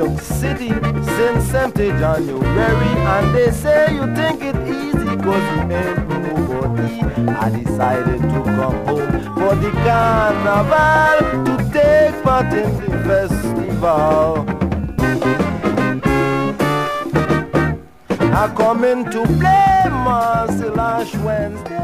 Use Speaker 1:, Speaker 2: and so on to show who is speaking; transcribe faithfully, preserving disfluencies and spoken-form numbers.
Speaker 1: York City since empty January, and they say you think it easy cause you ain't nobody. I decided to come home for the carnival to take part in the festival. I come in to play Marcel Ash Wednesday.